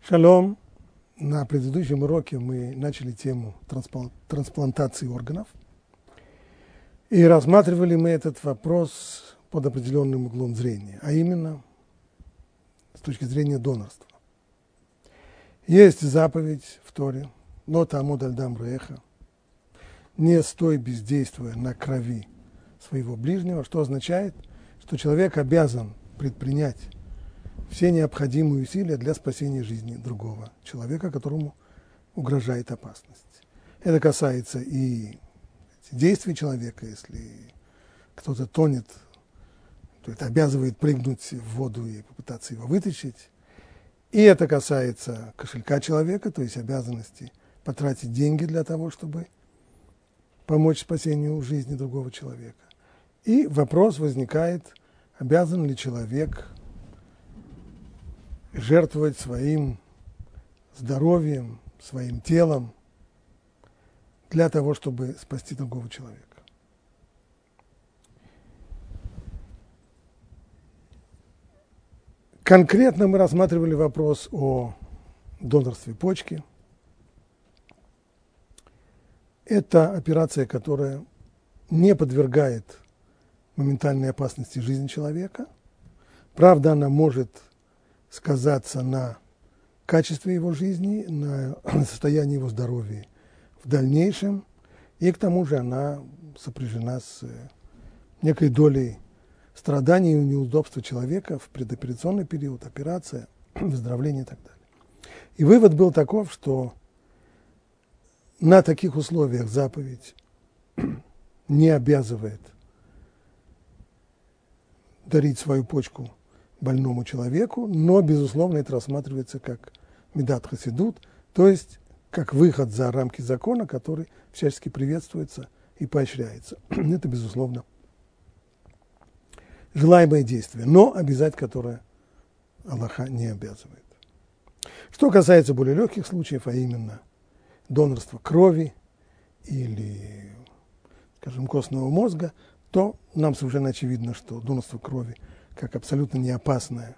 Шалом. На предыдущем уроке мы начали тему трансплантации органов. И рассматривали мы этот вопрос под определенным углом зрения, а именно с точки зрения донорства. Есть заповедь в Торе «Ло таамод аль дам реха» – «Не стой, бездействуя на крови своего ближнего», что означает, что человек обязан предпринять все необходимые усилия для спасения жизни другого человека, которому угрожает опасность. Это касается и действий человека. Если кто-то тонет, то это обязывает прыгнуть в воду и попытаться его вытащить. И это касается кошелька человека, то есть обязанности потратить деньги для того, чтобы помочь спасению жизни другого человека. И вопрос возникает, обязан ли человек жертвовать своим здоровьем, своим телом для того, чтобы спасти другого человека. Конкретно мы рассматривали вопрос о донорстве почки. Это операция, которая не подвергает моментальной опасности жизни человека. Правда, она может сказаться на качестве его жизни, на состоянии его здоровья в дальнейшем, и к тому же она сопряжена с некой долей страданий и неудобства человека в предоперационный период, операция, выздоровление и так далее. И вывод был таков, что на таких условиях заповедь не обязывает дарить свою почку больному человеку, но, безусловно, это рассматривается как медат хасидут, то есть как выход за рамки закона, который всячески приветствуется и поощряется. Это, безусловно, желаемое действие, но обязать которое Аллаха не обязывает. Что касается более легких случаев, а именно донорства крови или, скажем, костного мозга, то нам совершенно очевидно, что донорство крови как абсолютно не опасная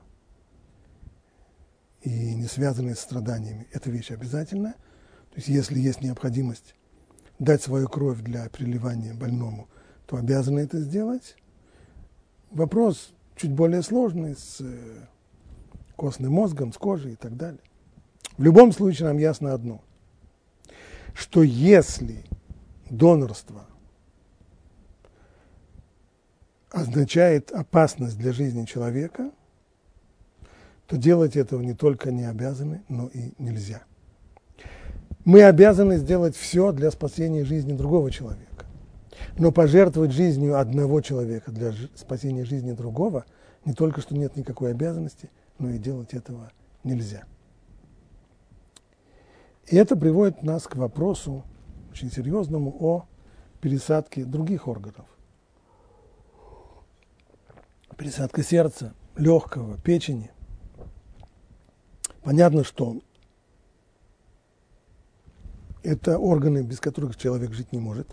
и не связанная с страданиями, эта вещь обязательная. То есть если есть необходимость дать свою кровь для переливания больному, то обязаны это сделать. Вопрос чуть более сложный с костным мозгом, с кожей и так далее. В любом случае нам ясно одно, что если донорство означает опасность для жизни человека, то делать этого не только не обязаны, но и нельзя. Мы обязаны сделать все для спасения жизни другого человека. Но пожертвовать жизнью одного человека для спасения жизни другого не только что нет никакой обязанности, но и делать этого нельзя. И это приводит нас к вопросу очень серьезному о пересадке других органов. Пересадка сердца, легкого, печени. Понятно, что это органы, без которых человек жить не может.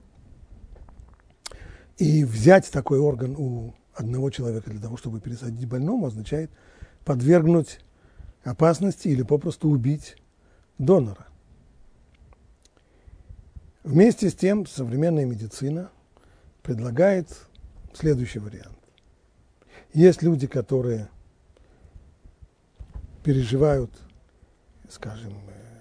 И взять такой орган у одного человека для того, чтобы пересадить больному, означает подвергнуть опасности или попросту убить донора. Вместе с тем современная медицина предлагает следующий вариант. Есть люди, которые переживают, скажем,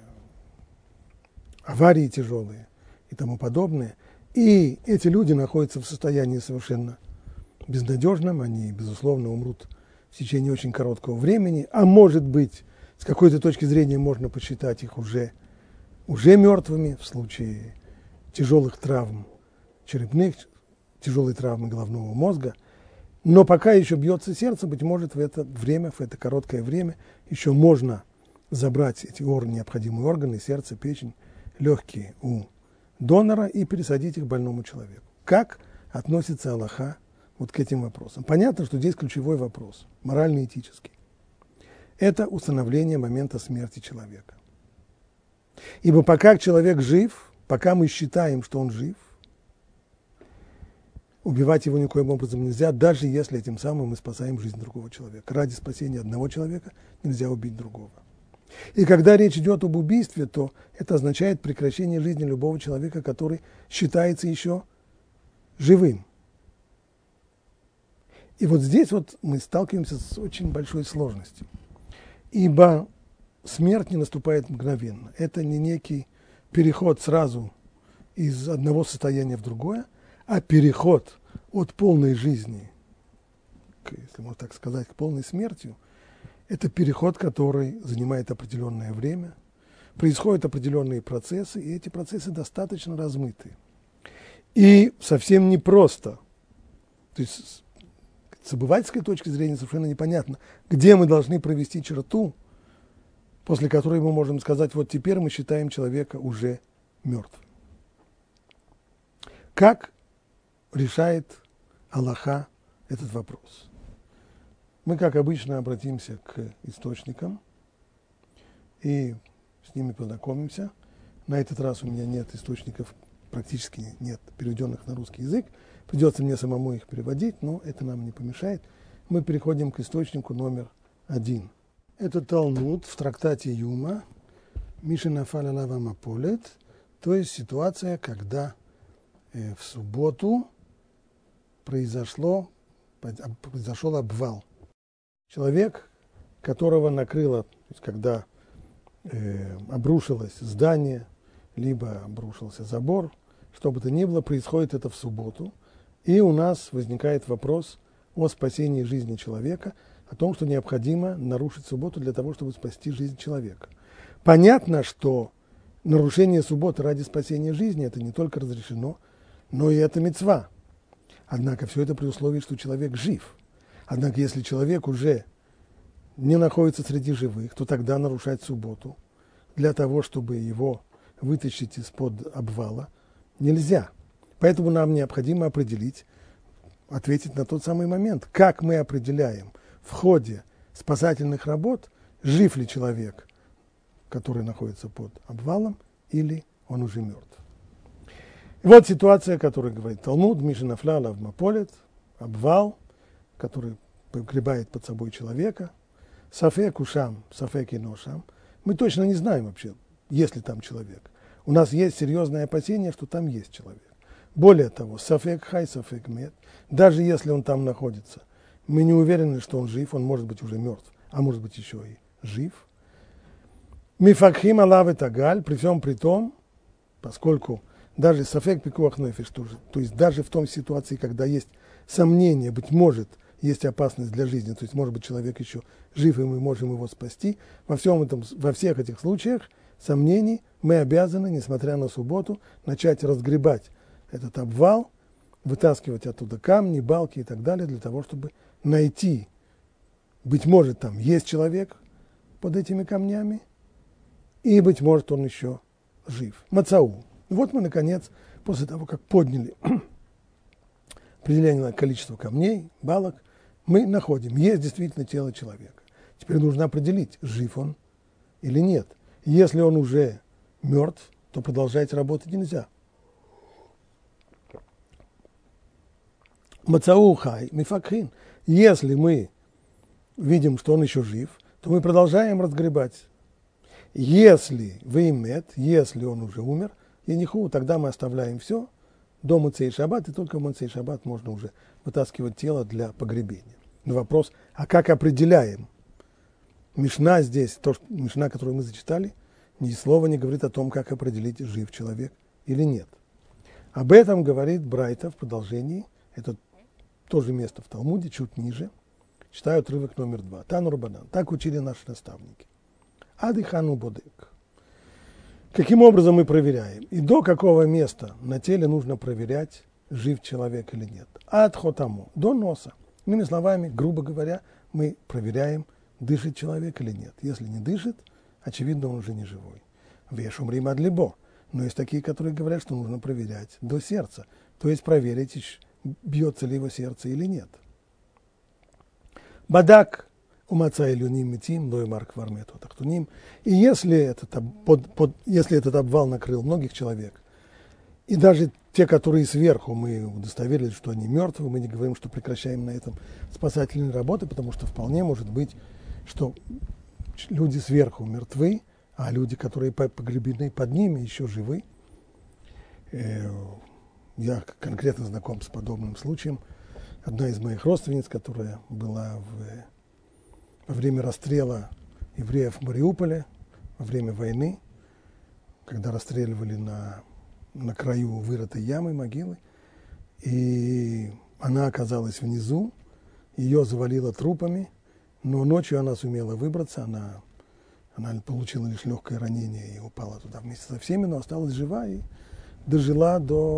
аварии тяжелые и тому подобное, и эти люди находятся в состоянии совершенно безнадежном, они, безусловно, умрут в течение очень короткого времени, а может быть, с какой-то точки зрения можно посчитать их уже мертвыми в случае тяжелых травм черепных, тяжелой травмы головного мозга. Но пока еще бьется сердце, быть может, в это время, в это короткое время еще можно забрать эти необходимые органы, сердце, печень, легкие у донора и пересадить их больному человеку. Как относится Аллаха вот к этим вопросам? Понятно, что здесь ключевой вопрос, морально-этический. Это установление момента смерти человека. Ибо пока человек жив, пока мы считаем, что он жив, убивать его никоим образом нельзя, даже если этим самым мы спасаем жизнь другого человека. Ради спасения одного человека нельзя убить другого. И когда речь идет об убийстве, то это означает прекращение жизни любого человека, который считается еще живым. И вот здесь вот мы сталкиваемся с очень большой сложностью. Ибо смерть не наступает мгновенно. Это не некий переход сразу из одного состояния в другое, а переход от полной жизни, если можно так сказать, к полной смерти, это переход, который занимает определенное время, происходят определенные процессы, и эти процессы достаточно размыты. И совсем непросто. То есть с обывательской точки зрения совершенно непонятно, где мы должны провести черту, после которой мы можем сказать, вот теперь мы считаем человека уже мертвым. Как решает Аллаха этот вопрос? Мы, как обычно, обратимся к источникам и с ними познакомимся. На этот раз у меня нет источников, практически нет переведенных на русский язык. Придется мне самому их переводить, но это нам не помешает. Мы переходим к источнику номер 1. Это Талмуд в трактате Юма, Мишена Фалалава Маполет, то есть ситуация, когда в субботу произошел обвал. Человек, которого накрыло, то есть когда обрушилось здание, либо обрушился забор, что бы то ни было, происходит это в субботу. И у нас возникает вопрос о спасении жизни человека, о том, что необходимо нарушить субботу для того, чтобы спасти жизнь человека. Понятно, что нарушение субботы ради спасения жизни – это не только разрешено, но и это мицва. Однако все это при условии, что человек жив. Однако если человек уже не находится среди живых, то тогда нарушать субботу для того, чтобы его вытащить из-под обвала, нельзя. Поэтому нам необходимо определить, ответить на тот самый момент, как мы определяем в ходе спасательных работ, жив ли человек, который находится под обвалом, или он уже мертв. И вот ситуация, о которой говорит Талмуд, Мишена Фалалава Маполет, обвал, который погребает под собой человека, сафек ушам, сафек иношам. Мы точно не знаем вообще, есть ли там человек. У нас есть серьезное опасение, что там есть человек. Более того, сафек хай, сафек мет, даже если он там находится, мы не уверены, что он жив, он может быть уже мертв, а может быть еще и жив. Мифакхим алав тагаль, при всем при том, поскольку даже сафек пикуах нефиш тоже, то есть даже в том ситуации, когда есть сомнение, быть может, есть опасность для жизни, то есть может быть человек еще жив, и мы можем его спасти, во всех этих случаях сомнений мы обязаны, несмотря на субботу, начать разгребать этот обвал, вытаскивать оттуда камни, балки и так далее, для того, чтобы найти, быть может, там есть человек под этими камнями, и, быть может, он еще жив. Мацау. Вот мы, наконец, после того, как подняли определенное количество камней, балок, мы находим, есть действительно тело человека. Теперь нужно определить, жив он или нет. Если он уже мертв, то продолжать работать нельзя. Мацау хай мифакхин. Если мы видим, что он еще жив, то мы продолжаем разгребать. Если веймет, если он уже умер, ениху, тогда мы оставляем все до Моцей Шаббат, и только в Моцей Шаббат можно уже вытаскивать тело для погребения. Но вопрос, а как определяем? Мишна здесь, Мишна, которую мы зачитали, ни слова не говорит о том, как определить, жив человек или нет. Об этом говорит Брайта в продолжении, это тоже место в Талмуде, чуть ниже. Читаю отрывок номер 2. Тану Рабанан. Так учили наши наставники. Адыхану бодек. Каким образом мы проверяем? И до какого места на теле нужно проверять, жив человек или нет? Ад хотаму. До носа. Иными словами, грубо говоря, мы проверяем, дышит человек или нет. Если не дышит, очевидно, он уже не живой. Вешум рима длибо. Но есть такие, которые говорят, что нужно проверять до сердца. То есть проверить, бьется ли его сердце или нет. Бадак умаца илюним митим, лоймарк вармету тахтуним. И если этот обвал накрыл многих человек, и даже те, которые сверху, мы удостоверились, что они мертвы, мы не говорим, что прекращаем на этом спасательные работы, потому что вполне может быть, что люди сверху мертвы, а люди, которые погребены под ними, еще живы. Я конкретно знаком с подобным случаем. Одна из моих родственниц, которая была во время расстрела евреев в Мариуполе, во время войны, когда расстреливали на краю вырытой ямы, могилы, и она оказалась внизу, ее завалило трупами, но ночью она сумела выбраться, она получила лишь легкое ранение и упала туда вместе со всеми, но осталась жива и дожила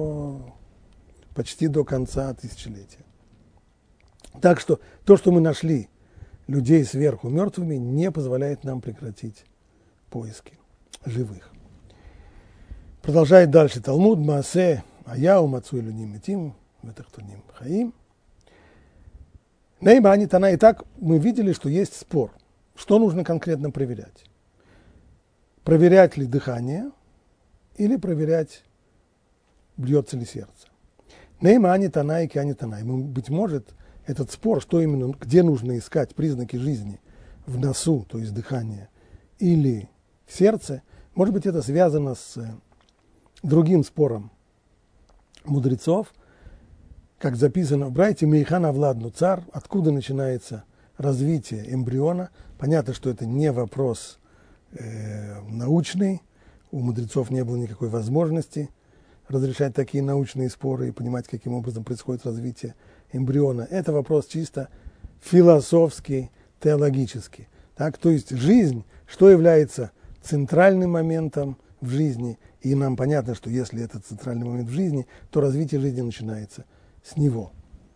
почти до конца тысячелетия. Так что то, что мы нашли людей сверху мертвыми, не позволяет нам прекратить поиски живых. Продолжает дальше Талмуд. Маасе аяу мацуй луним метим ветахтуним хаим. Нейма ани тана. Итак, мы видели, что есть спор. Что нужно конкретно проверять? Проверять ли дыхание или проверять, бьется ли сердце? Нейма ани тана и ки ани тана. Быть может, этот спор, что именно, где нужно искать признаки жизни, в носу, то есть дыхание, или в сердце, может быть, это связано с другим спором мудрецов, как записано в Брайте, Мейхан Авладну цар, откуда начинается развитие эмбриона. Понятно, что это не вопрос научный, у мудрецов не было никакой возможности разрешать такие научные споры и понимать, каким образом происходит развитие эмбриона. Это вопрос чисто философский, теологический. Так? То есть жизнь, что является центральным моментом в жизни, и нам понятно, что если это центральный момент в жизни, то развитие жизни начинается с него.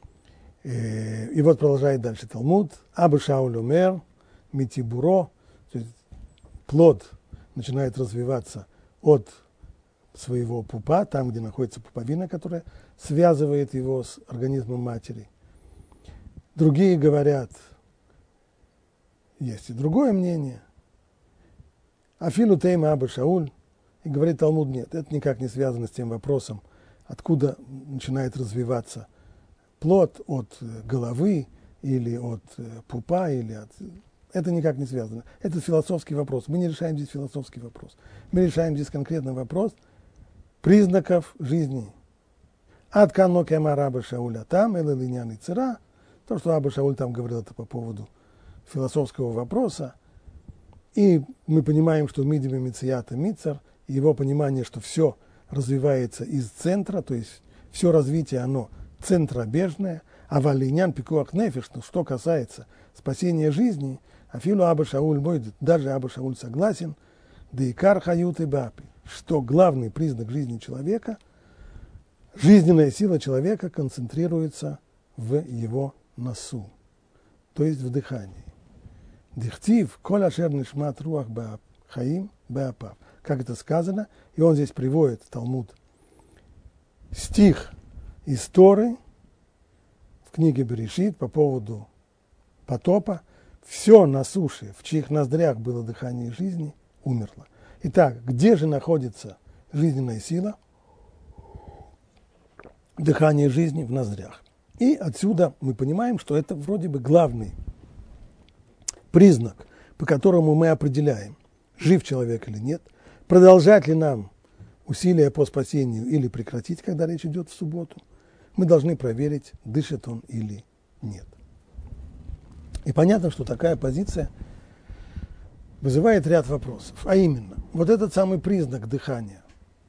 И вот продолжает дальше Талмуд. Аба Шауль умер, митибуро, то есть плод начинает развиваться от своего пупа, там, где находится пуповина, которая связывает его с организмом матери. Другие говорят, есть и другое мнение. Афилу тейма Аба Шауль, и говорит Талмуд, нет, это никак не связано с тем вопросом, откуда начинает развиваться плод, от головы или от пупа, или от... Это никак не связано. Это философский вопрос. Мы не решаем здесь философский вопрос. Мы решаем здесь конкретно вопрос признаков жизни. Ад канно кема Аба Шауля там, эле линян и цира. То, что Аба Шауль там говорил, это по поводу философского вопроса. И мы понимаем, что мидиме мицията мицар, его понимание, что все развивается из центра, то есть все развитие, оно центробежное, а валинян пикуах нефиш, что касается спасения жизни, афилу Аба Шауль будет, даже Аба Шауль согласен, да и кар хают и бапи, что главный признак жизни человека, жизненная сила человека концентрируется в его носу, то есть в дыхании. Дихтив, коль ашер нишмат руах хаим беапав. Как это сказано, и он здесь приводит Талмуд стих из Торы в книге Берешит по поводу потопа. Все на суше, в чьих ноздрях было дыхание жизни, умерло. Итак, где же находится жизненная сила? Дыхание жизни в ноздрях. И отсюда мы понимаем, что это вроде бы главный признак, по которому мы определяем, жив человек или нет, продолжать ли нам усилия по спасению или прекратить, когда речь идет в субботу, мы должны проверить, дышит он или нет. И понятно, что такая позиция вызывает ряд вопросов. А именно, вот этот самый признак дыхания,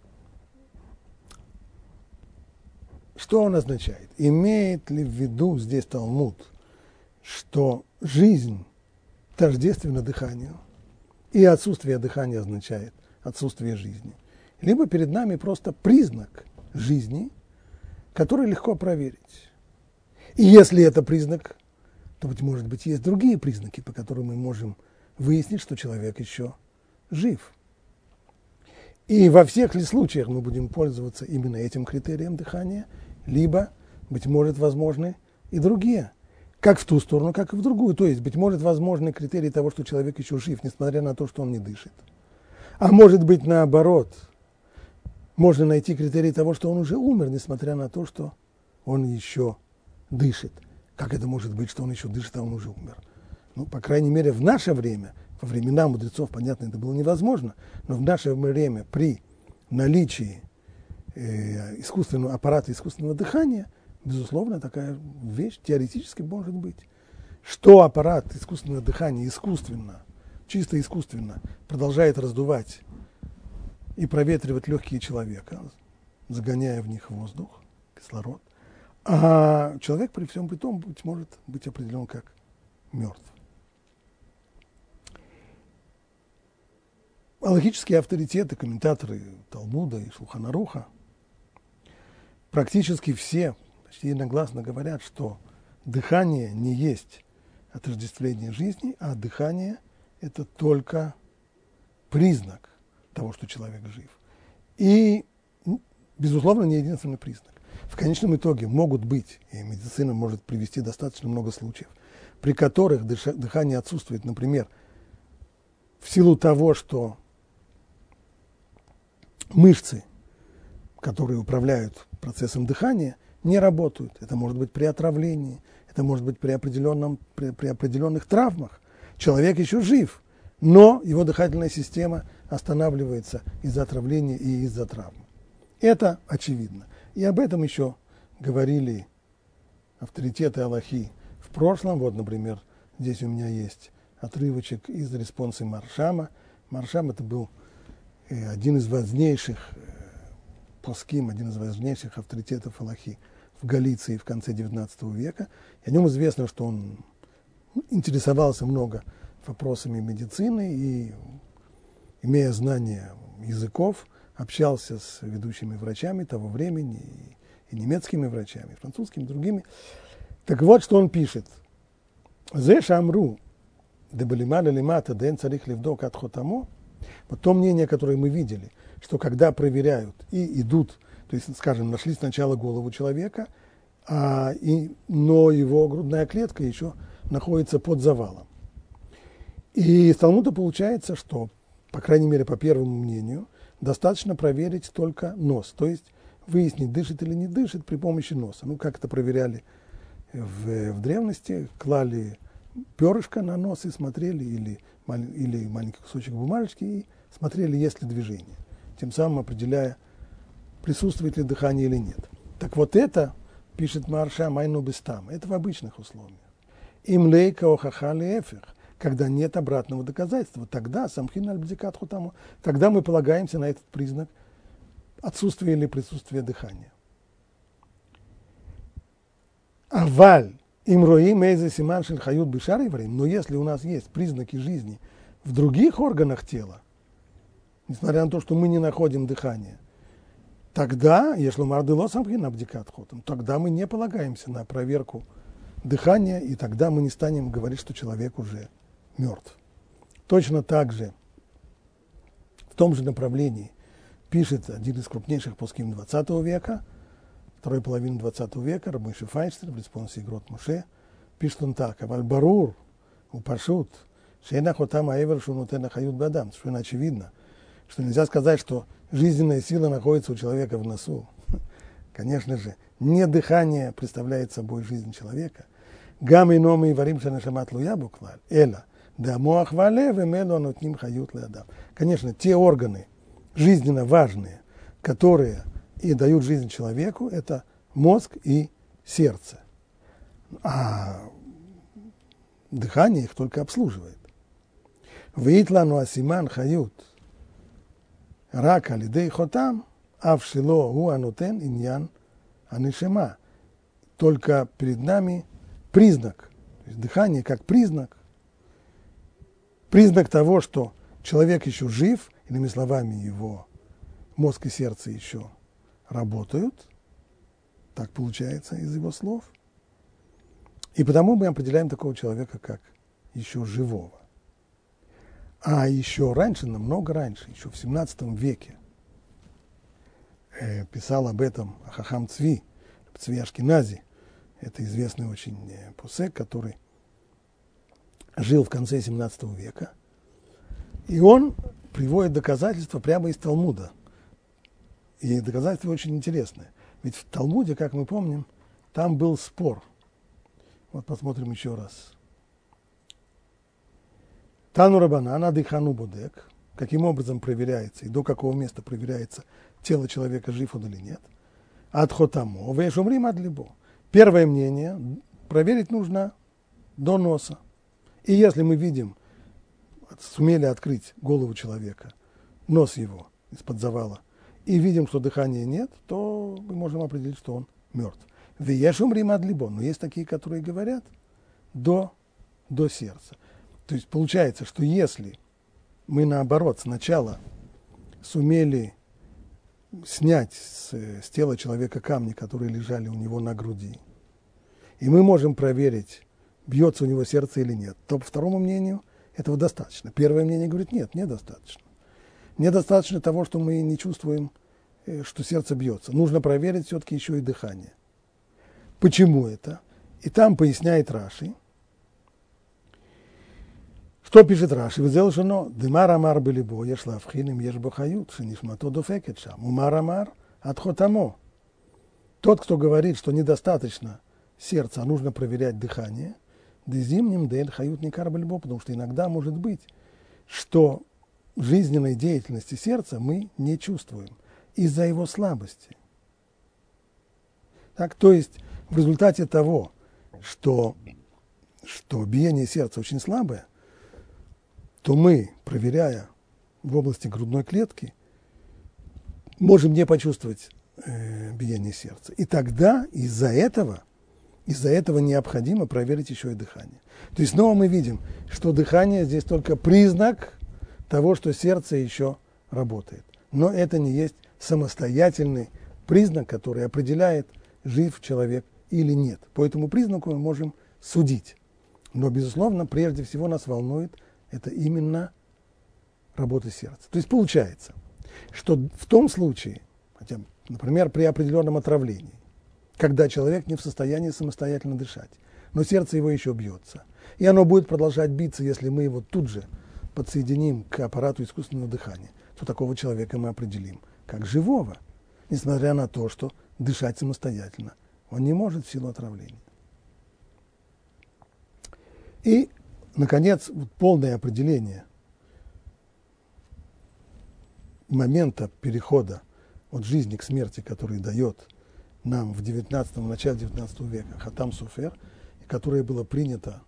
что он означает? Имеет ли в виду здесь Талмуд, что жизнь тождественна дыханию, и отсутствие дыхания означает отсутствие жизни? Либо перед нами просто признак жизни, который легко проверить. И если это признак, то, быть может быть, есть другие признаки, по которым мы можем выяснить, что человек еще жив. И во всех ли случаях мы будем пользоваться именно этим критерием дыхания, либо, быть может, возможны и другие, как в ту сторону, как и в другую. То есть, быть может, возможны критерии того, что человек еще жив, несмотря на то, что он не дышит. А может быть, наоборот, можно найти критерии того, что он уже умер, несмотря на то, что он еще дышит. Как это может быть, что он еще дышит, а он уже умер? Ну, по крайней мере, в наше время Во времена мудрецов, понятно, это было невозможно, но в наше время при наличии аппарата искусственного дыхания, безусловно, такая вещь теоретически может быть. Что аппарат искусственного дыхания искусственно, чисто искусственно продолжает раздувать и проветривать легкие человека, загоняя в них воздух, кислород, а человек при всем при том, быть может быть определен как мертв. Алахические авторитеты, комментаторы Талмуда и Шулхан Аруха практически все почти единогласно говорят, что дыхание не есть отождествление жизни, а дыхание – это только признак того, что человек жив. И, безусловно, не единственный признак. В конечном итоге могут быть, и медицина может привести достаточно много случаев, при которых дыхание отсутствует, например, в силу того, что мышцы, которые управляют процессом дыхания, не работают. Это может быть при отравлении, это может быть при определенных травмах. Человек еще жив, но его дыхательная система останавливается из-за отравления и из-за травмы. Это очевидно. И об этом еще говорили авторитеты Алахи в прошлом. Вот, например, здесь у меня есть отрывочек из респонса Маршама. Маршам – это был один из важнейших поским, один из важнейших авторитетов Алахи в Галиции в конце XIX века. И о нем известно, что он интересовался много вопросами медицины и, имея знания языков, общался с ведущими врачами того времени, и немецкими врачами, и французскими, и другими. Так вот, что он пишет. «Зе шамру дебалималя лимата дэн царих левдок от хотамо». Вот то мнение, которое мы видели, что когда проверяют и идут, то есть, скажем, нашли сначала голову человека, но его грудная клетка еще находится под завалом. И из Талмуда получается, что, по крайней мере, по первому мнению, достаточно проверить только нос, то есть выяснить, дышит или не дышит при помощи носа. Ну, как это проверяли в древности, клали перышко на нос и смотрели, или маленький кусочек бумажечки, и смотрели, есть ли движение, тем самым определяя, присутствует ли дыхание или нет. Так вот это, пишет Маршам, айну бестам, это в обычных условиях. Им лейка охахали эфир, когда нет обратного доказательства, тогда самхин аль-бдикат хутаму, тогда мы полагаемся на этот признак отсутствия или присутствия дыхания. Аваль им роим эйзе симан шель хают бишар иврим, но если у нас есть признаки жизни в других органах тела, несмотря на то, что мы не находим дыхание, тогда, если мардыло самхин абдикат хутам, тогда мы не полагаемся на проверку дыхания, и тогда мы не станем говорить, что человек уже мертв. Точно так же, в том же направлении, пишет один из крупнейших поским XX века, второй половины XX века, Рав Моше Файнштейн, в респонсе Игрот Моше, пишет он так: «Аваль барур упашут, шейна хотам аэвер шунутена хают бадам», совершенно очевидно, что нельзя сказать, что жизненная сила находится у человека в носу. Конечно же, не дыхание представляет собой жизнь человека. Гам и номы и варим шанашамат луя буклаль, эла, да моах вале вемелу анутним хают леадам. Конечно, те органы, жизненно важные, которые и дают жизнь человеку, это мозг и сердце. А дыхание их только обслуживает. Вейтлану асиман хают рак алидей хотам, авшило уанутен иньян анишема. Только перед нами признак, то есть дыхание как признак того, что человек еще жив, иными словами, его мозг и сердце еще работают, так получается из его слов. И потому мы определяем такого человека как еще живого. А еще раньше, намного раньше, еще в 17 веке, писал об этом Хахам Цви, Цви Ашкенази. Это известный очень посек, который жил в конце 17 века. И он приводит доказательства прямо из Талмуда. И доказательство очень интересное. Ведь в Талмуде, как мы помним, там был спор. Вот посмотрим еще раз. Тану Рабанан, Адыхану Бодек. Каким образом проверяется и до какого места проверяется тело человека, жив он или нет. Адхотамо, вешумрим адлибо. Первое мнение, проверить нужно до носа. И если мы видим, сумели открыть голову человека, нос его из-под завала, и видим, что дыхания нет, то мы можем определить, что он мертв. Вешумрим адлибо. Но есть такие, которые говорят до сердца. То есть получается, что если мы, наоборот, сначала сумели снять с тела человека камни, которые лежали у него на груди, и мы можем проверить, бьется у него сердце или нет, то, по второму мнению, этого достаточно. Первое мнение говорит, нет, недостаточно. Недостаточно того, что мы не чувствуем, что сердце бьется. Нужно проверить все-таки еще и дыхание. Почему это? И там поясняет Раши. Что пишет Раши? Взял жено, дымар амар белибо, ешла вхиним ешбохают, шинишмато дофекет шам, умар амар отхотамо. Тот, кто говорит, что недостаточно сердца, а нужно проверять дыхание, дезимним дель хают никар белибо, потому что иногда может быть, что жизненной деятельности сердца мы не чувствуем из-за его слабости. Так, то есть в результате того, что биение сердца очень слабое, то мы, проверяя в области грудной клетки, можем не почувствовать биение сердца. И тогда из-за этого необходимо проверить еще и дыхание. То есть снова мы видим, что дыхание здесь только признак того, что сердце еще работает. Но это не есть самостоятельный признак, который определяет, жив человек или нет. По этому признаку мы можем судить. Но, безусловно, прежде всего нас волнует это именно работа сердца. То есть получается, что в том случае, хотя, например, при определенном отравлении, когда человек не в состоянии самостоятельно дышать, но сердце его еще бьется, и оно будет продолжать биться, если мы его тут же подсоединим к аппарату искусственного дыхания, то такого человека мы определим как живого, несмотря на то, что дышать самостоятельно он не может в силу отравления. И, наконец, полное определение момента перехода от жизни к смерти, который дает нам в начале 19 века Хатам Софер, которое было принято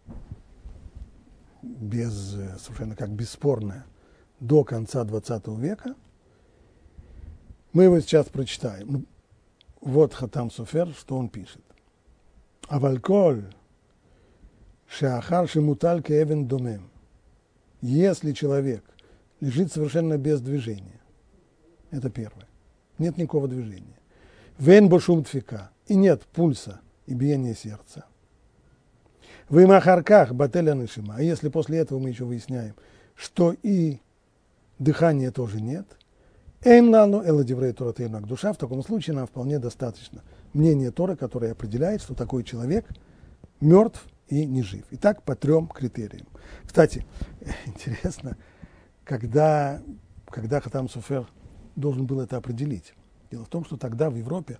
совершенно как бесспорное до конца 20 века, мы его сейчас прочитаем. Вот Хатам Софер, что он пишет. Авальколь шеахар шемуталь кеэвен домем. Если человек лежит совершенно без движения, это первое, нет никакого движения. Вен бошум тфика, и нет пульса и биения сердца. В имахарках бателя нишима, а если после этого мы еще выясняем, что и дыхания тоже нет, эйн лану эла диврей тора тейнак душа, в таком случае нам вполне достаточно мнения Торы, которое определяет, что такой человек мертв и не жив. Итак, по 3 критериям. Кстати, интересно, когда Хатам Софер должен был это определить. Дело в том, что тогда в Европе,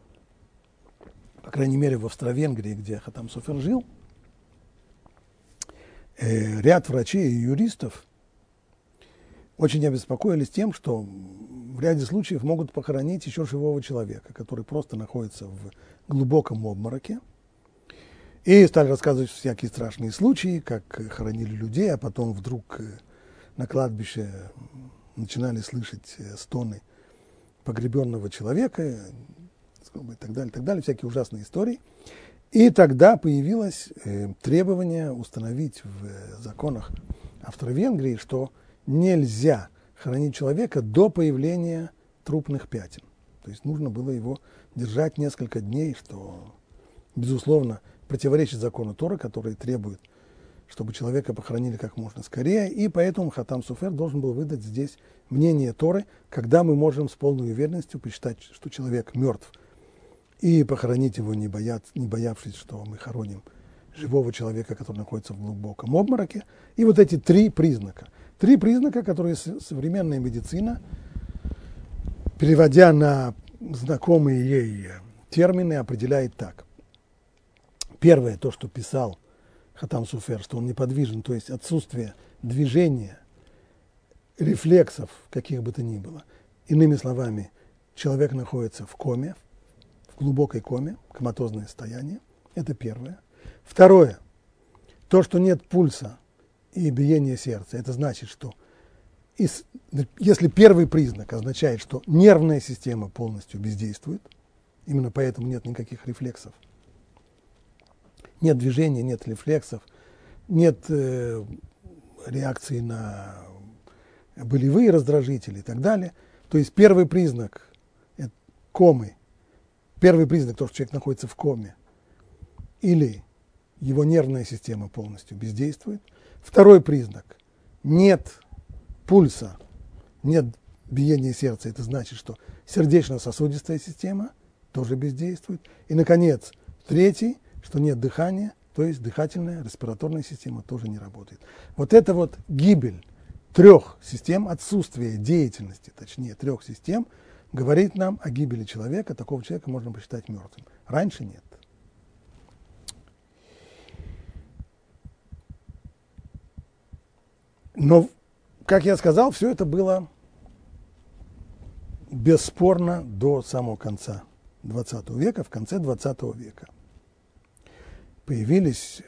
по крайней мере в Австро-Венгрии, где Хатам Софер жил, ряд врачей и юристов очень обеспокоились тем, что в ряде случаев могут похоронить еще живого человека, который просто находится в глубоком обмороке. И стали рассказывать всякие страшные случаи, как хоронили людей, а потом вдруг на кладбище начинали слышать стоны погребенного человека, и так далее, всякие ужасные истории. И тогда появилось требование установить в законах Австро-Венгрии, что нельзя хоронить человека до появления трупных пятен. То есть нужно было его держать несколько дней, что, безусловно, противоречит закону Торы, который требует, чтобы человека похоронили как можно скорее, и поэтому Хатам Софер должен был выдать здесь мнение Торы, когда мы можем с полной уверенностью посчитать, что человек мертв, и похоронить его, не боявшись, что мы хороним живого человека, который находится в глубоком обмороке. И вот эти 3 признака. 3 признака, которые современная медицина, переводя на знакомые ей термины, определяет так. Первое, то, что писал Хатам Софер, что он неподвижен, то есть отсутствие движения, рефлексов, каких бы то ни было. Иными словами, человек находится в коме, в глубокой коме, коматозное состояние. Это первое. Второе. То, что нет пульса и биения сердца, это значит, что если первый признак означает, что нервная система полностью бездействует, именно поэтому нет никаких рефлексов, нет движения, нет рефлексов, нет реакции на болевые раздражители и так далее, то есть первый признак комы, первый признак того, что человек находится в коме, или его нервная система полностью бездействует. Второй признак – нет пульса, нет биения сердца. Это значит, что сердечно-сосудистая система тоже бездействует. И, наконец, третий, что нет дыхания, то есть дыхательная, респираторная система тоже не работает. Вот это вот гибель трех систем, отсутствие деятельности, точнее, трех систем, говорит нам о гибели человека. Такого человека можно посчитать мертвым. Раньше нет. Но, как я сказал, все это было бесспорно до самого конца XX века. В конце XX века появились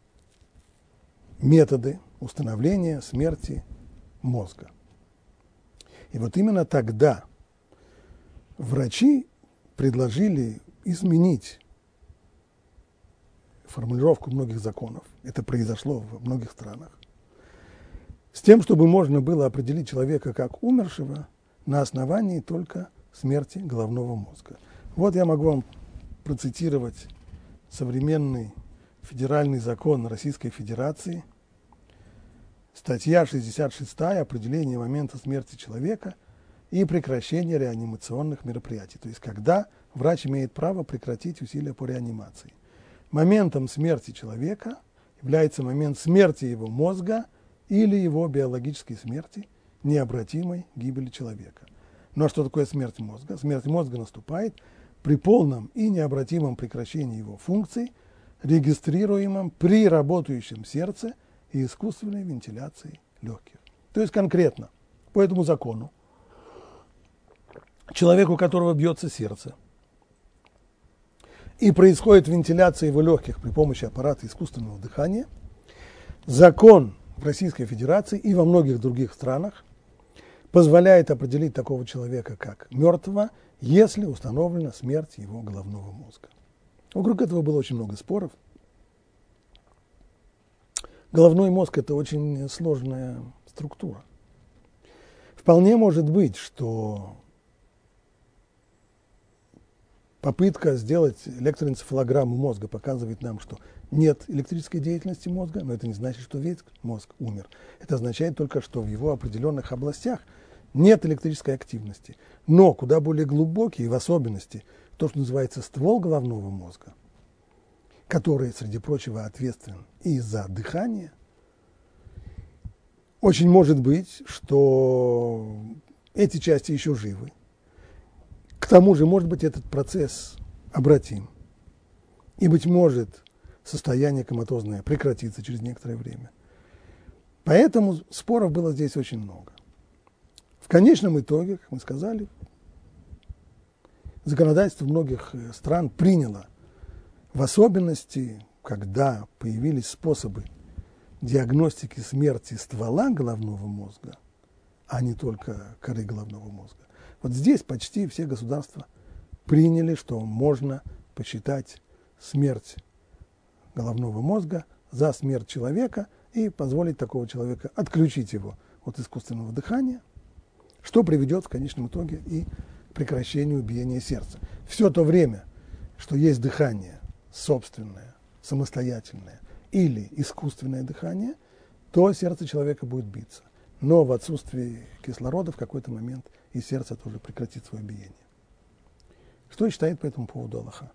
методы установления смерти мозга. И вот именно тогда врачи предложили изменить формулировку многих законов. Это произошло в многих странах. С тем, чтобы можно было определить человека как умершего на основании только смерти головного мозга. Вот я могу вам процитировать современный федеральный закон Российской Федерации, статья 66, определение момента смерти человека и прекращение реанимационных мероприятий. То есть, когда врач имеет право прекратить усилия по реанимации. Моментом смерти человека является момент смерти его мозга или его биологической смерти, необратимой гибели человека. Ну а что такое смерть мозга? Смерть мозга наступает при полном и необратимом прекращении его функций, регистрируемом при работающем сердце и искусственной вентиляции легких. То есть конкретно по этому закону человеку, у которого бьется сердце, и происходит вентиляция его легких при помощи аппарата искусственного дыхания, закон в Российской Федерации и во многих других странах позволяет определить такого человека как мертвого, если установлена смерть его головного мозга. Вокруг этого было очень много споров. Головной мозг – это очень сложная структура. Вполне может быть, что попытка сделать электроэнцефалограмму мозга показывает нам, что нет электрической деятельности мозга, но это не значит, что весь мозг умер. Это означает только, что в его определенных областях нет электрической активности. Но куда более глубокие, в особенности, то, что называется ствол головного мозга, который, среди прочего, ответственен и за дыхание, очень может быть, что эти части еще живы. К тому же, может быть, этот процесс обратим. И, быть может, состояние коматозное прекратится через некоторое время. Поэтому споров было здесь очень много. В конечном итоге, как мы сказали, законодательство многих стран приняло, в особенности, когда появились способы диагностики смерти ствола головного мозга, а не только коры головного мозга. Вот здесь почти все государства приняли, что можно посчитать смерть головного мозга за смерть человека и позволить такого человека отключить его от искусственного дыхания, что приведет в конечном итоге и к прекращению биения сердца. Все то время, что есть дыхание собственное, самостоятельное или искусственное дыхание, то сердце человека будет биться. Но в отсутствии кислорода в какой-то момент и сердце тоже прекратит свое биение. Что считает по этому поводу Аллаха?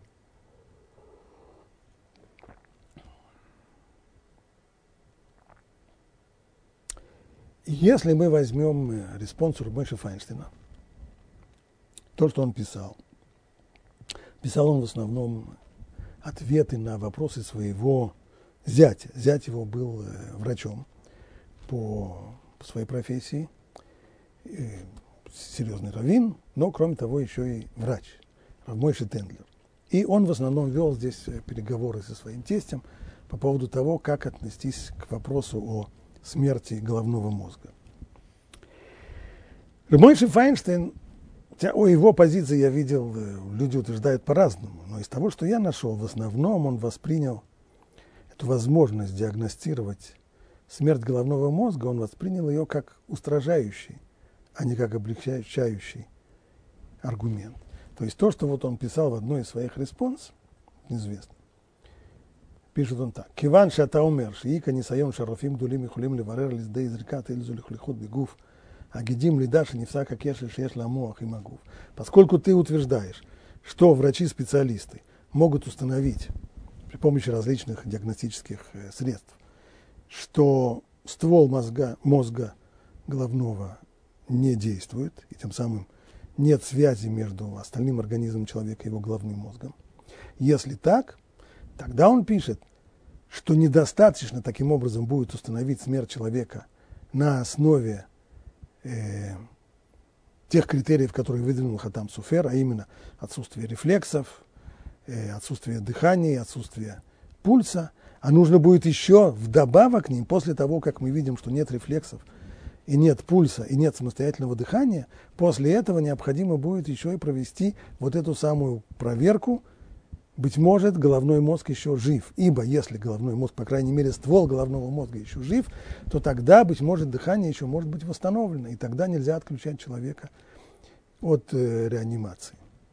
Если мы возьмем респонс Рабмойше Файнштейна, то, что он писал он в основном ответы на вопросы своего зятя. Зять его был врачом. по своей профессии, серьезный раввин, но, кроме того, еще и врач, Рав Мойше Тендлер. И он в основном вел здесь переговоры со своим тестем по поводу того, как отнестись к вопросу о смерти головного мозга. Рав Мойше Файнштейн, о его позиции я видел, люди утверждают по-разному, но из того, что я нашел, в основном он воспринял эту возможность диагностировать смерть головного мозга, он воспринял ее как устражающий, а не как облегчающий аргумент. То есть то, что вот он писал в одной из своих респонс, неизвестно. Пишет он так. Киван шата умер, шиика нисайон шарофим гдулим ихулим леварер лиздей зрикат эльзу лихлихот бегуф, агидим лидаши невса как еши шеш ламоах и магуф. Поскольку ты утверждаешь, что врачи-специалисты могут установить при помощи различных диагностических средств, что ствол мозга головного не действует, и тем самым нет связи между остальным организмом человека и его головным мозгом. Если так, тогда он пишет, что недостаточно таким образом будет установить смерть человека на основе тех критериев, которые выдвинул Хатам Суфер, а именно отсутствие рефлексов, отсутствие дыхания, отсутствие пульса, а нужно будет еще вдобавок к ним, после того, как мы видим, что нет рефлексов, и нет пульса, и нет самостоятельного дыхания, после этого необходимо будет еще и провести вот эту самую проверку. Быть может, головной мозг еще жив, ибо если головной мозг, по крайней мере, ствол головного мозга еще жив, то тогда, быть может, дыхание еще может быть восстановлено, и тогда нельзя отключать человека от реанимации.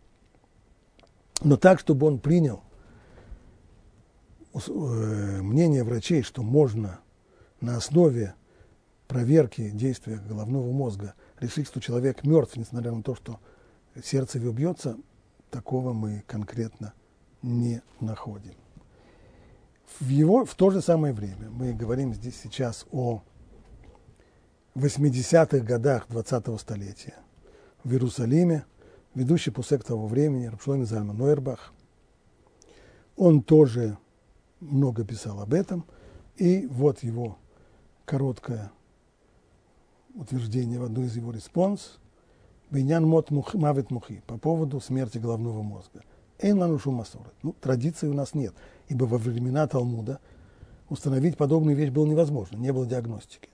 Но так, чтобы он принял мнение врачей, что можно на основе проверки действия головного мозга решить, что человек мертв, несмотря на то, что сердце его бьется, такого мы конкретно не находим. В то же самое время мы говорим здесь сейчас о 80-х годах 20-го столетия в Иерусалиме, ведущий пусек того времени Рав Шломо Залман Ойербах. Он тоже много писал об этом, и вот его короткое утверждение в одной из его респонс «Бейнян мот мавет мухи» по поводу смерти головного мозга. «Эйн лану шум масорет». Традиции у нас нет, ибо во времена Талмуда установить подобную вещь было невозможно, не было диагностики.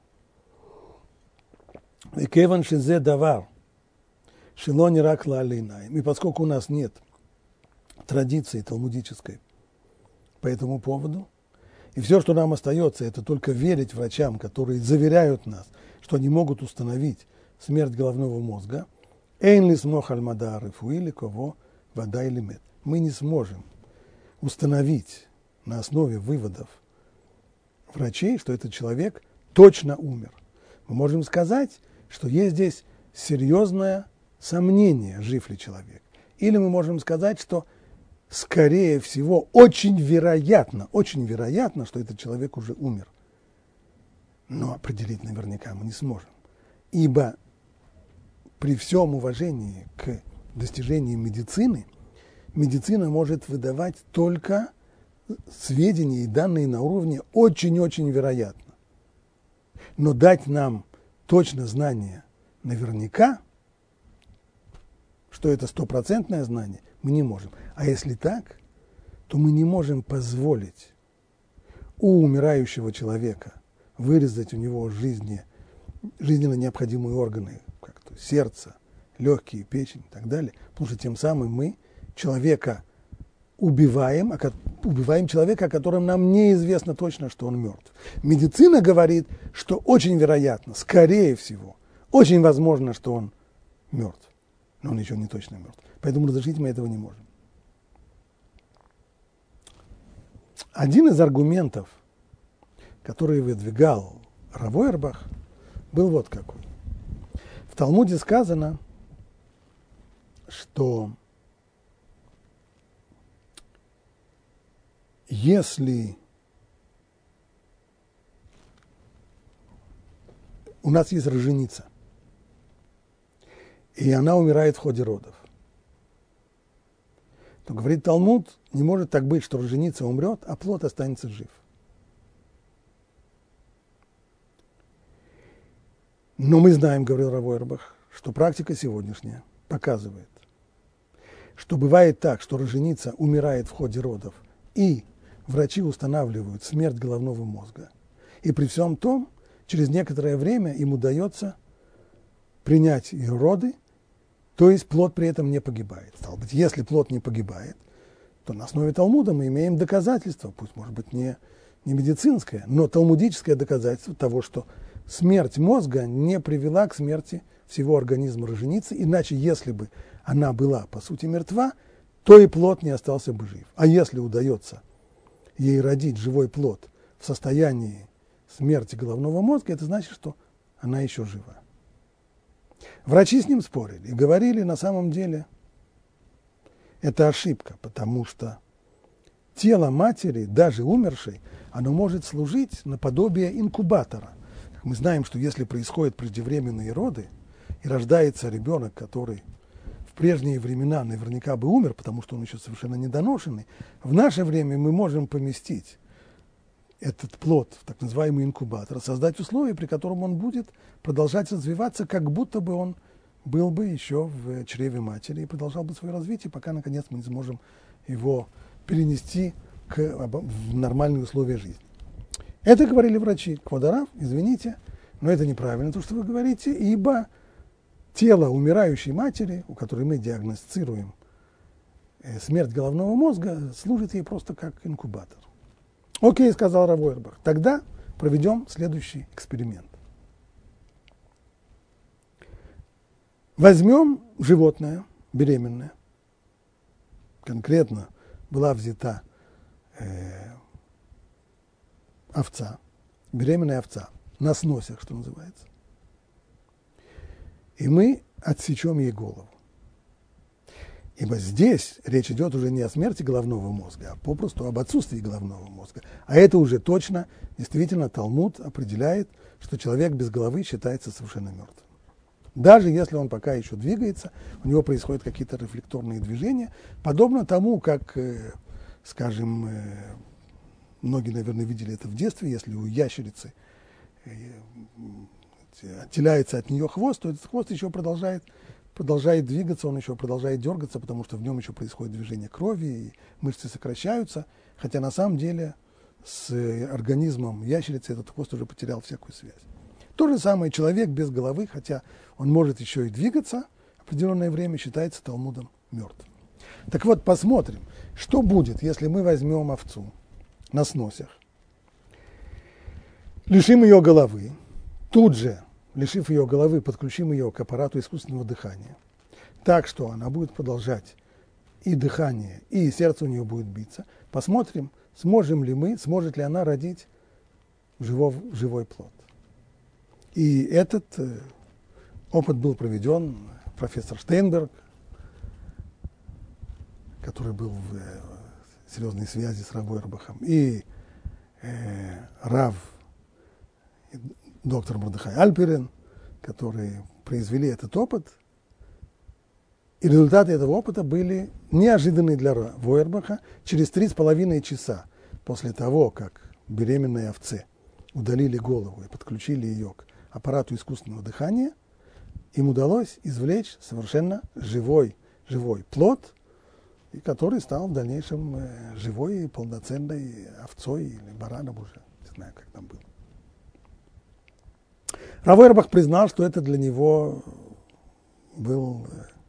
И кеван шизе давар шило не рак ла алейнаим. И поскольку у нас нет традиции талмудической по этому поводу, и все, что нам остается, это только верить врачам, которые заверяют нас, что они могут установить смерть головного мозга, эйн ли смох аль-мада рифуи ли кого вода или мед. Мы не сможем установить на основе выводов врачей, что этот человек точно умер. Мы можем сказать, что есть здесь серьезное сомнение, жив ли человек. Или мы можем сказать, что скорее всего, очень вероятно, что этот человек уже умер. Но определить наверняка мы не сможем. Ибо при всем уважении к достижениям медицины, медицина может выдавать только сведения и данные на уровне очень-очень вероятно. Но дать нам точно знание наверняка, что это стопроцентное знание, мы не можем. А если так, то мы не можем позволить у умирающего человека вырезать у него жизненно необходимые органы, как то сердце, легкие, печень и так далее, потому что тем самым мы человека убиваем человека, о котором нам неизвестно точно, что он мертв. Медицина говорит, что очень вероятно, скорее всего, очень возможно, что он мертв, но он еще не точно мертв. Поэтому разрешить мы этого не можем. Один из аргументов, который выдвигал Рав Ойербах, был вот какой. В Талмуде сказано, что если у нас есть роженица, и она умирает в ходе родов, то, говорит Талмуд, не может так быть, что роженица умрет, а плод останется жив. Но мы знаем, говорил Рав Ойрбах, что практика сегодняшняя показывает, что бывает так, что роженица умирает в ходе родов, и врачи устанавливают смерть головного мозга. И при всем том, через некоторое время им удается принять ее роды, то есть плод при этом не погибает. Стало быть, если плод не погибает, то на основе Талмуда мы имеем доказательство, пусть, может быть, не медицинское, но талмудическое доказательство того, что смерть мозга не привела к смерти всего организма роженицы, иначе, если бы она была, по сути, мертва, то и плод не остался бы жив. А если удается ей родить живой плод в состоянии смерти головного мозга, это значит, что она еще жива. Врачи с ним спорили и говорили, на самом деле, это ошибка, потому что тело матери, даже умершей, оно может служить наподобие инкубатора. Мы знаем, что если происходят преждевременные роды, и рождается ребенок, который в прежние времена наверняка бы умер, потому что он еще совершенно недоношенный, в наше время мы можем поместить этот плод в так называемый инкубатор, создать условия, при котором он будет продолжать развиваться, как будто бы он был бы еще в чреве матери и продолжал бы свое развитие, пока, наконец, мы не сможем его перенести в нормальные условия жизни. Это говорили врачи. Квод ха-Рав, извините, но это неправильно, то, что вы говорите, ибо тело умирающей матери, у которой мы диагностируем смерть головного мозга, служит ей просто как инкубатор. Окей, сказал Рав Ойрбах, тогда проведем следующий эксперимент. Возьмем животное, беременное, конкретно была взята овца, беременная овца, на сносях, что называется. И мы отсечем ей голову. Ибо здесь речь идет уже не о смерти головного мозга, а попросту об отсутствии головного мозга. А это уже точно, действительно, Талмуд определяет, что человек без головы считается совершенно мертвым. Даже если он пока еще двигается, у него происходят какие-то рефлекторные движения, подобно тому, как, скажем, многие, наверное, видели это в детстве, если у ящерицы отделяется от нее хвост, то этот хвост еще продолжает двигаться, он еще продолжает дергаться, потому что в нем еще происходит движение крови, и мышцы сокращаются, хотя на самом деле с организмом ящерицы этот хвост уже потерял всякую связь. То же самое человек без головы, хотя он может еще и двигаться, определенное время считается Талмудом мертвым. Так вот, посмотрим, что будет, если мы возьмем овцу на сносях, лишим ее головы, тут же, лишив ее головы, подключим ее к аппарату искусственного дыхания, так что она будет продолжать и дыхание, и сердце у нее будет биться. Посмотрим, сможет ли она родить живой плод. И этот опыт был проведен профессор Штейнберг, который был в серьезной связи с Рав Ойрбахом, и доктор Мордехай Альперин, которые произвели этот опыт. И результаты этого опыта были неожиданные для Рав Ойрбаха. Через 3,5 часа после того, как беременной овце удалили голову и подключили ее к аппарату искусственного дыхания, им удалось извлечь совершенно живой плод, и который стал в дальнейшем живой и полноценной овцой или бараном уже, не знаю, как там было. Рав Ойрбах признал, что это для него был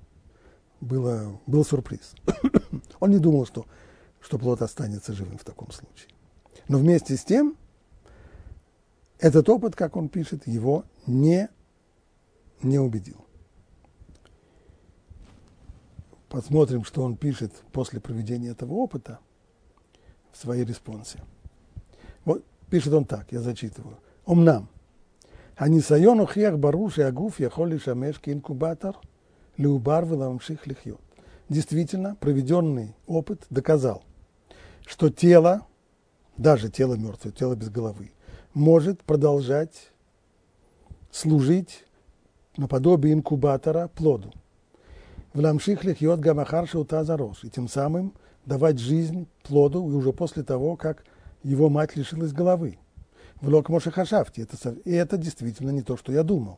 сюрприз. Он не думал, что плод останется живым в таком случае. Но вместе с тем, этот опыт, как он пишет, его не убедил. Посмотрим, что он пишет после проведения этого опыта в своей респонсе. Вот пишет он так, я зачитываю. Омнам. הניסיון הוכיח ברור שהגוף יכול לשמש כאינקובатор לעובר ולהמשיך לחיות. Действительно, проведенный опыт доказал, что тело, даже тело мертвое, тело без головы, может продолжать служить наподобие инкубатора плоду. ולהמשיך לחיות גם אחר שהותה зарос, и тем самым давать жизнь плоду и уже после того, как его мать лишилась головы. В локмоше хашафти, и это действительно не то, что я думал.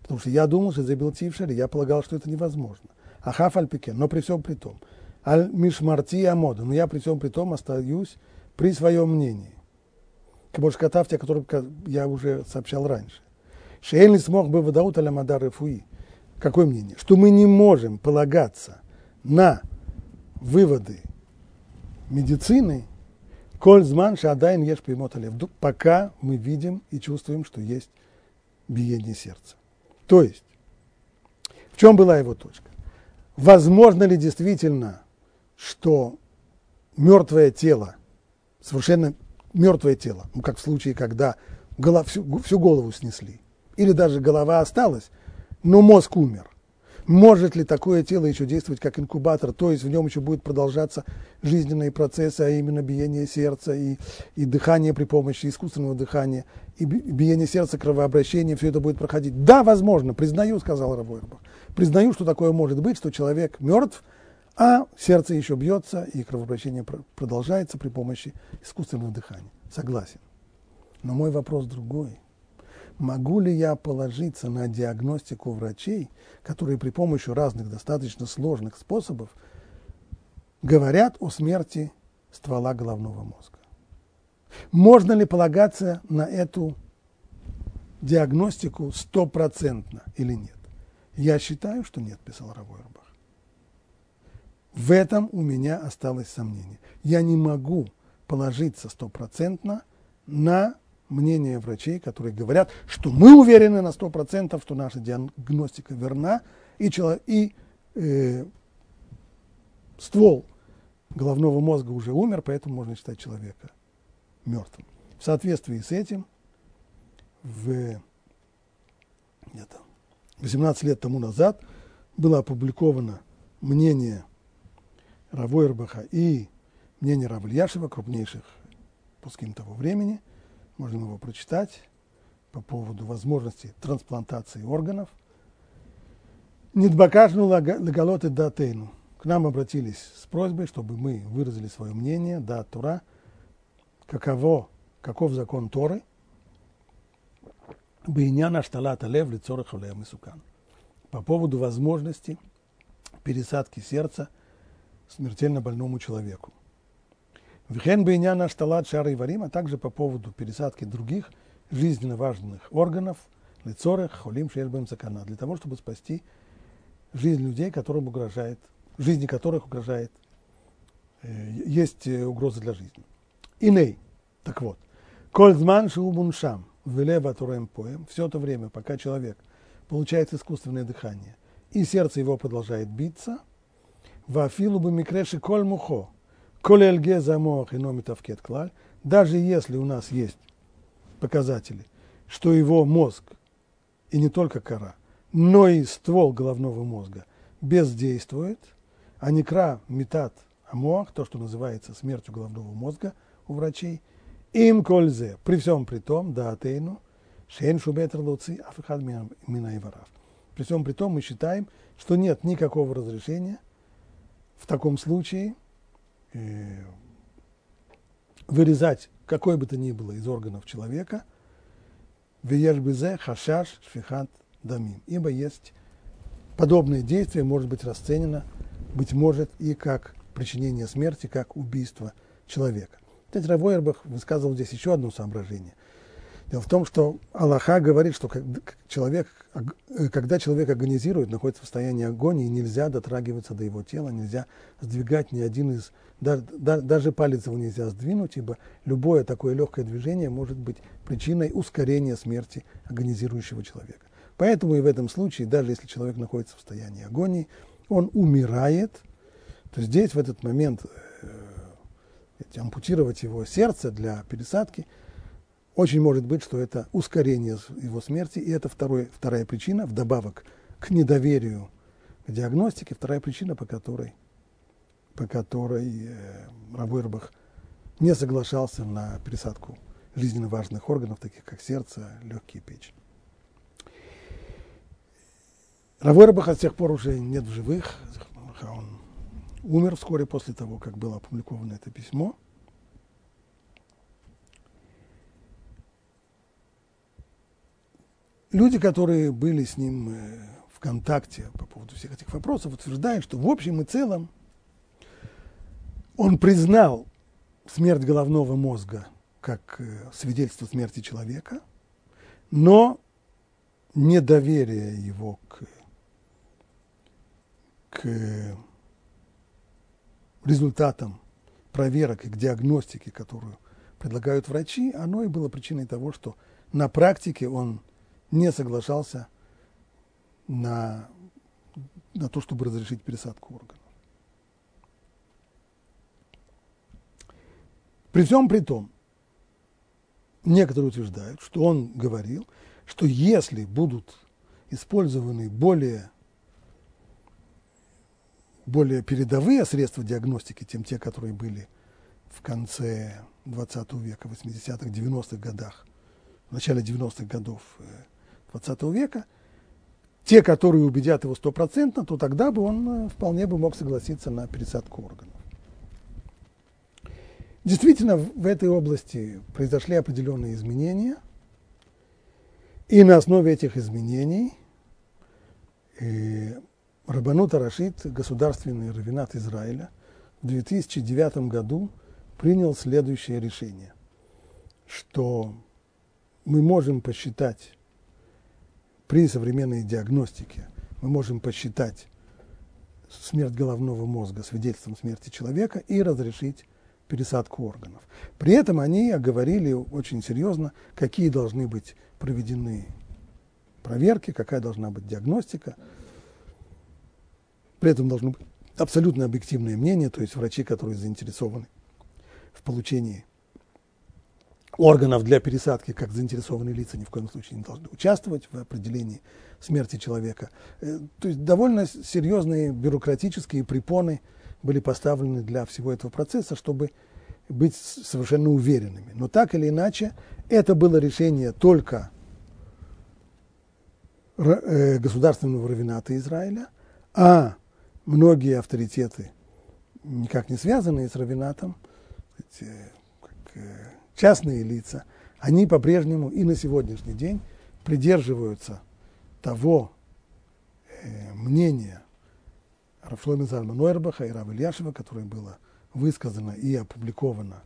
Потому что я думал, что это был Тившери, я полагал, что это невозможно. Ахаф аль-пикен, но при всем при том. Аль-мишмарти амода, но я при всем при том остаюсь при своем мнении. Кабош Катавти, о котором я уже сообщал раньше. Шейн смог бы выдаут аля-мадар рефуи. Какое мнение? Что мы не можем полагаться на выводы медицины, коль зман шадайн еш поймот алев, пока мы видим и чувствуем, что есть биение сердца. То есть, в чем была его точка? Возможно ли действительно, что мертвое тело, совершенно мертвое тело, ну, как в случае, когда всю голову снесли, или даже голова осталась, но мозг умер. Может ли такое тело еще действовать как инкубатор, то есть в нем еще будут продолжаться жизненные процессы, а именно биение сердца и дыхание при помощи искусственного дыхания, и биение сердца, кровообращение, все это будет проходить? Да, возможно, признаю, сказал Рав Ойербах. Признаю, что такое может быть, что человек мертв, а сердце еще бьется, и кровообращение продолжается при помощи искусственного дыхания. Согласен. Но мой вопрос другой. Могу ли я положиться на диагностику врачей, которые при помощи разных достаточно сложных способов говорят о смерти ствола головного мозга? Можно ли полагаться на эту диагностику 100% или нет? Я считаю, что нет, писал Рав Ойербах. В этом у меня осталось сомнение. Я не могу положиться 100% на мнение врачей, которые говорят, что мы уверены на 100%, что наша диагностика верна, и ствол головного мозга уже умер, поэтому можно считать человека мертвым. В соответствии с этим, 18 лет тому назад было опубликовано мнение Рава Ойербаха и мнение Рава Ильяшева, крупнейших пуским того времени, можно его прочитать, по поводу возможности трансплантации органов. Нидбакашну лагалот и датейну. К нам обратились с просьбой, чтобы мы выразили свое мнение, да, Тора, каков закон Торы, бейнян ашталат алев лицорах халея мисукан, по поводу возможности пересадки сердца смертельно больному человеку. Вихен бейнян ашталат шар и варим, а также по поводу пересадки других жизненно важных органов, лицорах холим шербем сакана, для того, чтобы спасти жизнь людей, жизни которых угрожает, есть угроза для жизни. Иней, так вот, кользман шубуншам, велева турем поем, все это время, пока человек получает искусственное дыхание, и сердце его продолжает биться, вафилу бы микреши коль мухо, коль эльге замох и номитавкет клаль, даже если у нас есть показатели, что его мозг, и не только кора, но и ствол головного мозга бездействует, а некра метат амоах, то, что называется смертью головного мозга у врачей, им кользе, при всем при том, да атейну, шейн шубетер луци афихад мина иварав. При всем при том мы считаем, что нет никакого разрешения в таком случае вырезать какой бы то ни было из органов человека, вееш бизе хашаш шфихат дамим, ибо есть подобное действие может быть расценено, быть может, и как причинение смерти, как убийство человека. Кстати, Рав Ойербах высказывал здесь еще одно соображение. Дело в том, что Аллаха говорит, что когда человек агонизирует, находится в состоянии агонии, нельзя дотрагиваться до его тела, нельзя сдвигать ни один из... Даже палец его нельзя сдвинуть, ибо любое такое легкое движение может быть причиной ускорения смерти агонизирующего человека. Поэтому и в этом случае, даже если человек находится в состоянии агонии, он умирает, то здесь в этот момент ампутировать его сердце для пересадки очень может быть, что это ускорение его смерти, и это вторая причина, вдобавок к недоверию к диагностике, вторая причина, по которой Рав Ойербах не соглашался на пересадку жизненно важных органов, таких как сердце, легкие, печень. Рав Ойербаха с тех пор уже нет в живых, он умер вскоре после того, как было опубликовано это письмо. люди, которые были с ним в контакте по поводу всех этих вопросов, утверждают, что в общем и целом он признал смерть головного мозга как свидетельство смерти человека, но недоверие его к результатам проверок и к диагностике, которую предлагают врачи, оно и было причиной того, что на практике он не соглашался на то, чтобы разрешить пересадку органов. При всем при том, некоторые утверждают, что он говорил, что если будут использованы более передовые средства диагностики, чем те, которые были в конце 20 века, 80-х, 90-х годах, в начале 90-х годов 20 века, те, которые убедят его 100%, то тогда бы он вполне бы мог согласиться на пересадку органов. Действительно, в этой области произошли определенные изменения, и на основе этих изменений Рабанут а-Рашит, государственный раввинат Израиля, в 2009 году принял следующее решение, что мы можем посчитать при современной диагностике, мы можем посчитать смерть головного мозга свидетельством смерти человека и разрешить пересадку органов. При этом они оговорили очень серьезно, какие должны быть проведены проверки, какая должна быть диагностика. При этом должно быть абсолютно объективное мнение, то есть врачи, которые заинтересованы в получении органов для пересадки, как заинтересованные лица, ни в коем случае не должны участвовать в определении смерти человека. То есть довольно серьезные бюрократические препоны были поставлены для всего этого процесса, чтобы быть совершенно уверенными. Но так или иначе, это было решение только государственного раввината Израиля, а многие авторитеты, никак не связанные с раввинатом, частные лица, они по-прежнему и на сегодняшний день придерживаются того мнения Рав Шломо Залмана Ойрбаха и Рава Ильяшева, которое было высказано и опубликовано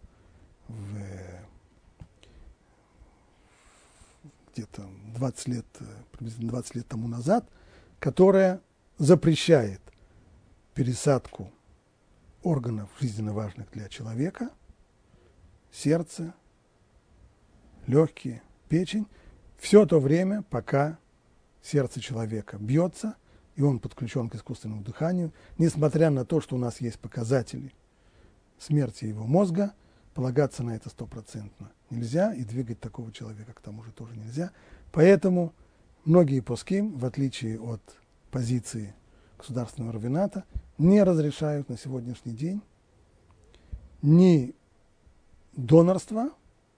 где-то 20 лет, приблизительно 20 лет тому назад, которое запрещает пересадку органов жизненно важных для человека, сердце, легкие, печень, все то время, пока сердце человека бьется, и он подключен к искусственному дыханию, несмотря на то, что у нас есть показатели смерти его мозга, полагаться на это 100% нельзя, и двигать такого человека к тому же тоже нельзя. Поэтому многие поским, в отличие от позиции государственного раввината, не разрешают на сегодняшний день ни донорство,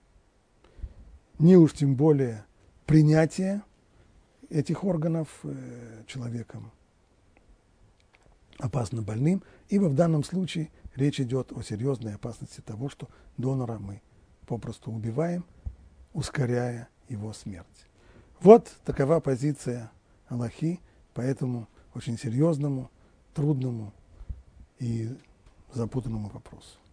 ни уж тем более принятие этих органов человеком опасно больным, ибо в данном случае речь идет о серьезной опасности того, что донора мы попросту убиваем, ускоряя его смерть. Вот такова позиция Аллахи по этому очень серьезному, трудному и запутанному вопросу.